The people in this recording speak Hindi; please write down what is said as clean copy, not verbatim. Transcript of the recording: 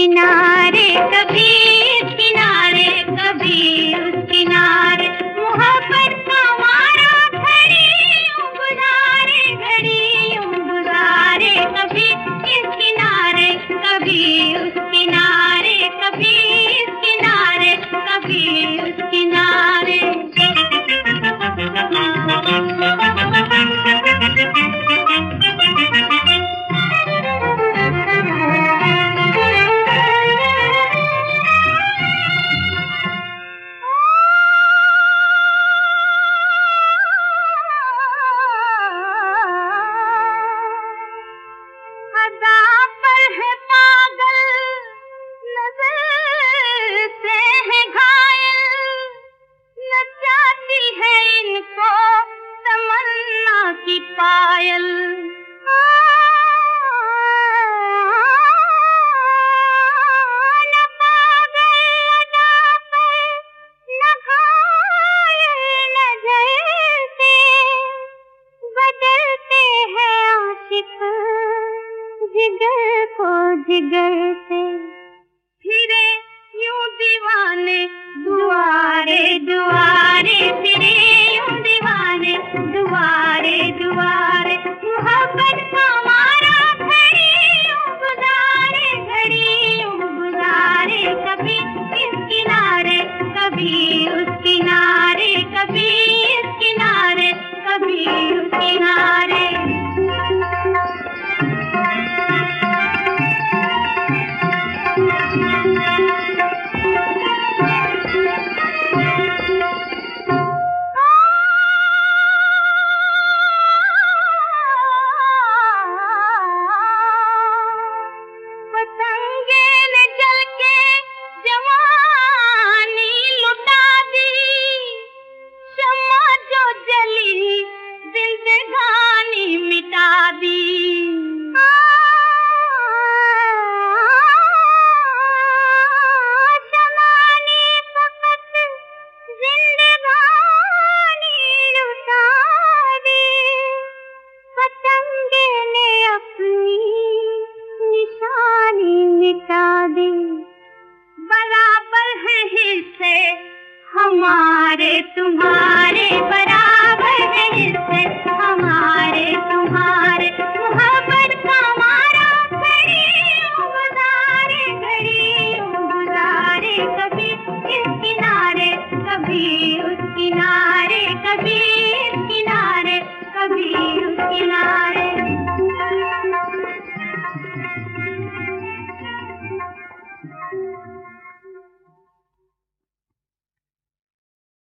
किनारे, कभी इस किनारे, कभी उस किनारे, मोहब्बत का मारा घड़ी यूं गुजारे, घड़ी यूं गुजारे, कभी इस किनारे, कभी उस किनारे, कभी इस किनारे, कभी उस किनारे। पायल न पागल अदा पर, न घायल न जलते, बदलते हैं आशिक जिगर को जिगर से। फिरे यूं दीवाने दुआरे दुआरे, फिरे यूं दीवाने दुआरे दुआरे, मोहब्बत का मारा घड़ी यूं गुजारे, घड़ी यूं गुजारे, कभी इस किनारे, कभी उस किनारे, कभी इस किनारे, कभी उस किनारे। बराबर है हिस्से हमारे तुम्हारे, बराबर है हिस्से हमारे तुम्हारे, मोहब्बत का मारा घड़ी यूं गुजारे, घड़ी यूं गुजारे, कभी इस किनारे, कभी उस किनारे, कभी इस किनारे, कभी उस किनारे।